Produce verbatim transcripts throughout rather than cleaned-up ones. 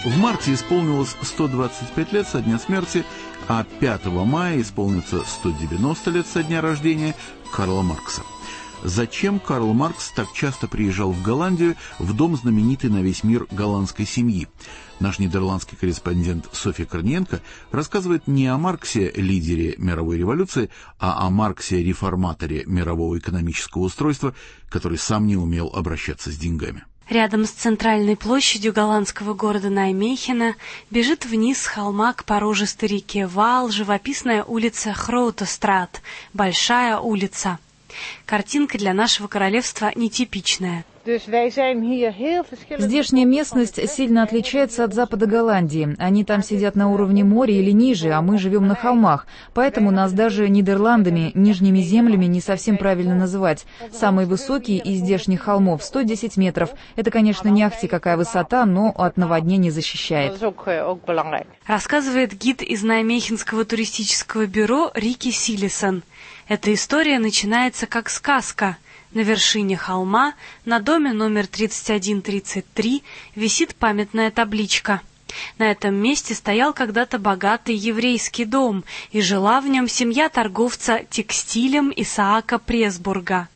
В марте исполнилось сто двадцать пять лет со дня смерти, а пятого мая исполнится сто девяносто лет со дня рождения Карла Маркса. Зачем Карл Маркс так часто приезжал в Голландию, в дом знаменитой на весь мир голландской семьи? Наш нидерландский корреспондент Софья Корниенко рассказывает не о Марксе, лидере мировой революции, а о Марксе, реформаторе мирового экономического устройства, который сам не умел обращаться с деньгами. Рядом с центральной площадью голландского города Нijmegen бежит вниз с холма к порожистой реке Ваал живописная улица Гроотестрат, Большая улица. Картинка для нашего королевства нетипичная. Здешняя местность сильно отличается от запада Голландии. Они там сидят на уровне моря или ниже, а мы живем на холмах. Поэтому нас даже Нидерландами, нижними землями не совсем правильно называть. Самый высокий из здешних холмов — сто десять метров. Это, конечно, не ахти какая высота, но от наводнений защищает. Рассказывает гид из Нijmegenского туристического бюро Рики Силисон. Эта история начинается как сказка. На вершине холма, на доме номер тридцать один тридцать три, висит памятная табличка. На этом месте стоял когда-то богатый еврейский дом, и жила в нем семья торговца текстилем Исаака Пресбурга.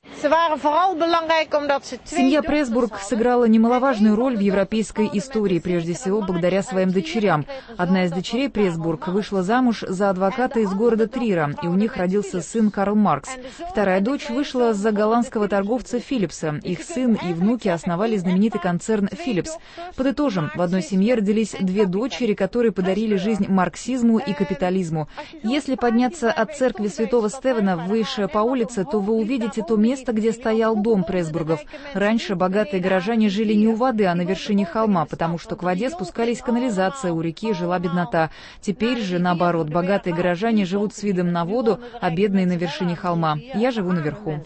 Семья Пресбург сыграла немаловажную роль в европейской истории, прежде всего благодаря своим дочерям. Одна из дочерей Пресбург вышла замуж за адвоката из города Трира, и у них родился сын Карл Маркс. Вторая дочь вышла за голландского торговца Филлипса. Их сын и внуки основали знаменитый концерн Philips. Подытожим, в одной семье родились две дочери, которые подарили жизнь марксизму и капитализму. Если подняться от церкви Святого Стевена выше по улице, то вы увидите то место, где стоял дом Пресбургов. Раньше богатые горожане жили не у воды, а на вершине холма, потому что к воде спускались канализация, у реки жила беднота. Теперь же, наоборот, богатые горожане живут с видом на воду, а бедные на вершине холма. Я живу наверху.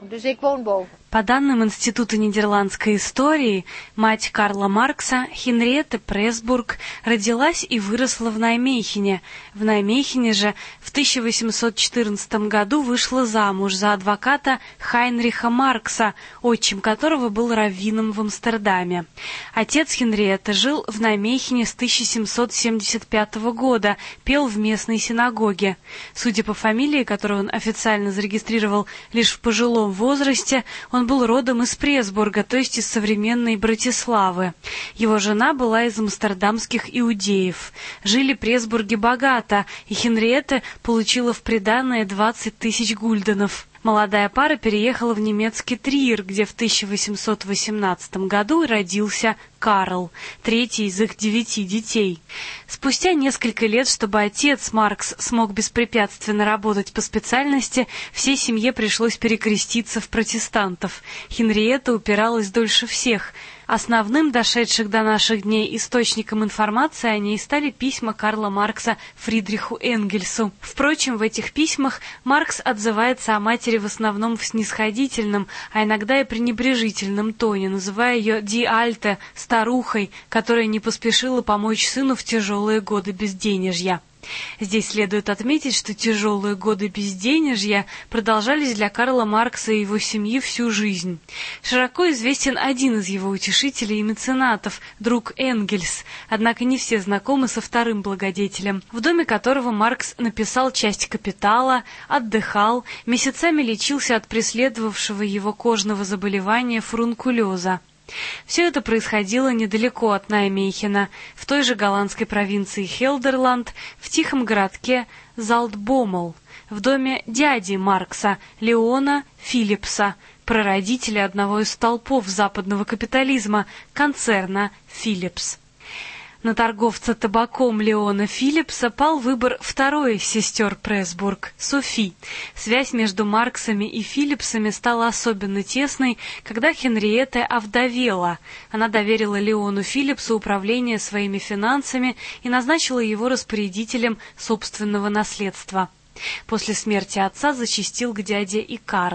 По данным Института нидерландской истории, мать Карла Маркса, Хенриетте Пресбург, родилась и выросла в Нijmegen. В Нijmegen же в тысяча восемьсот четырнадцатом году вышла замуж за адвоката Хайнриха Маркса, отчим которого был раввином в Амстердаме. Отец Хенриетты жил в Нijmegen с тысяча семьсот семьдесят пятого года, пел в местной синагоге. Судя по фамилии, которую он официально зарегистрировал лишь в пожилом возрасте, он был родом из Пресбурга, то есть из современной Братиславы. Его жена была из амстердамских иудеев. Жили Пресбурги богато, и Хенриетта получила в приданое двадцать тысяч гульденов. Молодая пара переехала в немецкий Триер, где в тысяча восемьсот восемнадцатом году родился Карл, третий из их девяти детей. Спустя несколько лет, чтобы отец Маркс смог беспрепятственно работать по специальности, всей семье пришлось перекреститься в протестантов. Хенриетта упиралась дольше всех. Основным, дошедших до наших дней, источником информации о ней стали письма Карла Маркса Фридриху Энгельсу. Впрочем, в этих письмах Маркс отзывается о матери в основном в снисходительном, а иногда и пренебрежительном тоне, называя ее «ди альте» — старухой, которая не поспешила помочь сыну в тяжелые годы безденежья. Здесь следует отметить, что тяжелые годы безденежья продолжались для Карла Маркса и его семьи всю жизнь. Широко известен один из его утешителей и меценатов, друг Энгельс, однако не все знакомы со вторым благодетелем, в доме которого Маркс написал часть «Капитала», отдыхал, месяцами лечился от преследовавшего его кожного заболевания фурункулеза. Все это происходило недалеко от Нijmegen, в той же голландской провинции Хелдерланд, в тихом городке Зальтбоммел, в доме дяди Маркса, Леона Филлипса, прародителя одного из столпов западного капитализма, концерна Philips. На торговца табаком Леона Филлипса пал выбор второй из сестер Пресбург, Софи. Связь между Марксами и Филлипсами стала особенно тесной, когда Хенриетта овдовела. Она доверила Леону Филлипсу управление своими финансами и назначила его распорядителем собственного наследства. После смерти отца зачастил к дяде и Карл.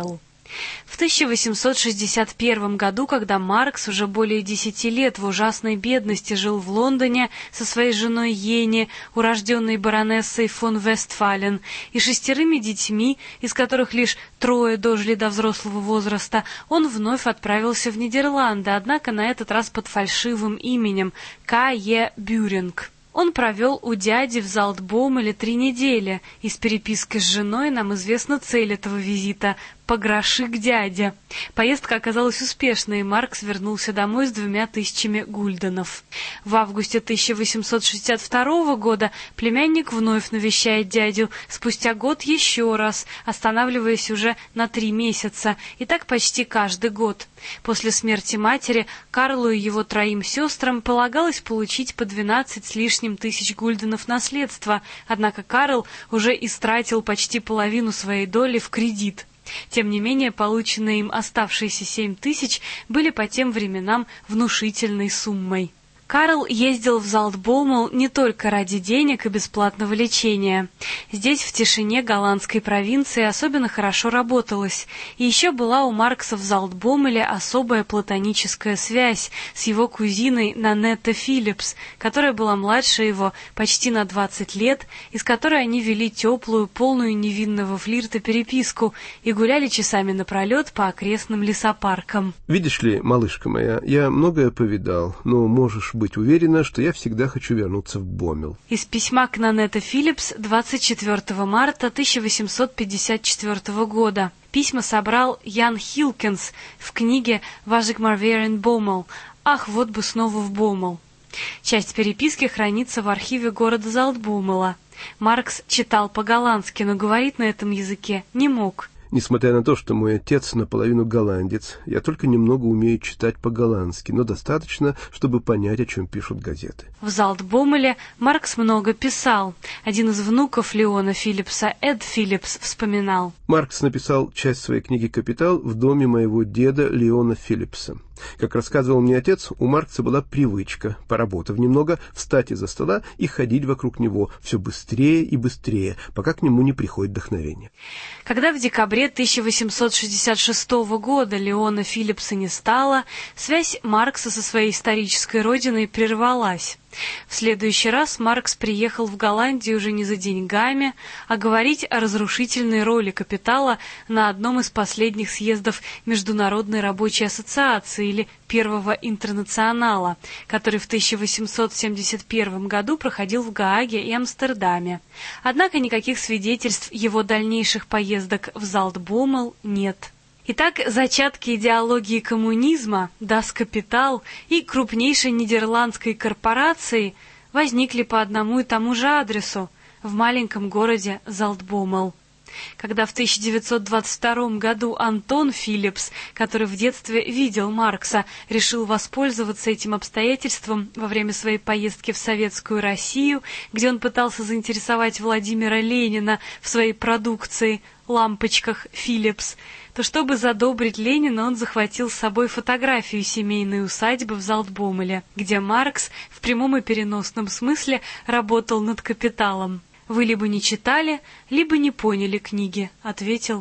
В тысяча восемьсот шестьдесят первом году, когда Маркс уже более десяти лет в ужасной бедности жил в Лондоне со своей женой Йенни, урожденной баронессой фон Вестфален, и шестерыми детьми, из которых лишь трое дожили до взрослого возраста, он вновь отправился в Нидерланды, однако на этот раз под фальшивым именем К Е Бюринг. Он провел у дяди в Зальтбоумеле три недели. Из переписки с женой нам известна цель этого визита — по гроши к дяде. Поездка оказалась успешной, и Маркс вернулся домой с двумя тысячами гульденов. В августе тысяча восемьсот шестьдесят второго года племянник вновь навещает дядю, спустя год еще раз, останавливаясь уже на три месяца, и так почти каждый год. После смерти матери Карлу и его троим сестрам полагалось получить по двенадцать с лишним тысяч гульденов наследства, однако Карл уже истратил почти половину своей доли в кредит. Тем не менее, полученные им оставшиеся семь тысяч были по тем временам внушительной суммой. Карл ездил в Зальтбоумел не только ради денег и бесплатного лечения. Здесь, в тишине голландской провинции, особенно хорошо работалось. И еще была у Маркса в Зальтбоумеле особая платоническая связь с его кузиной Нанеттой Филлипс, которая была младше его почти на двадцать лет, и с которой они вели теплую, полную невинного флирта переписку и гуляли часами напролет по окрестным лесопаркам. «Видишь ли, малышка моя, я многое повидал, но можешь быть уверена, что я всегда хочу вернуться в Бомел». Из письма к Нанетте Филлипс двадцать четвёртого марта тысяча восемьсот пятьдесят четвёртого года. Письма собрал Ян Хилкинс в книге «Важик Марверен Бомел». «Ах, вот бы снова в Бомел». Часть переписки хранится в архиве города Зальтбоумела. Маркс читал по-голландски, но говорить на этом языке не мог. Несмотря на то, что мой отец наполовину голландец, я только немного умею читать по-голландски, но достаточно, чтобы понять, о чем пишут газеты. В Зальтбоумеле Маркс много писал. Один из внуков Леона Филлипса, Эд Филлипс, вспоминал. Маркс написал часть своей книги «Капитал» в доме моего деда Леона Филлипса. Как рассказывал мне отец, у Маркса была привычка, поработав немного, встать из-за стола и ходить вокруг него все быстрее и быстрее, пока к нему не приходит вдохновение. Когда в декабре тысяча восемьсот шестьдесят шестого года Леона Филлипса не стало, связь Маркса со своей исторической родиной прервалась. В следующий раз Маркс приехал в Голландию уже не за деньгами, а говорить о разрушительной роли капитала на одном из последних съездов Международной рабочей ассоциации или Первого интернационала, который в тысяча восемьсот семьдесят первом году проходил в Гааге и Амстердаме. Однако никаких свидетельств его дальнейших поездок в Зальтбоумел нет. Итак, зачатки идеологии коммунизма, Das Kapital и крупнейшей нидерландской корпорации возникли по одному и тому же адресу в маленьком городе Зальтбоумел. Когда в тысяча девятьсот двадцать втором году Антон Филлипс, который в детстве видел Маркса, решил воспользоваться этим обстоятельством во время своей поездки в Советскую Россию, где он пытался заинтересовать Владимира Ленина в своей продукции «Лампочках Филлипс», то чтобы задобрить Ленина, он захватил с собой фотографию семейной усадьбы в Зальтбоумеле, где Маркс в прямом и переносном смысле работал над «Капиталом». «Вы либо не читали, либо не поняли книги», — ответил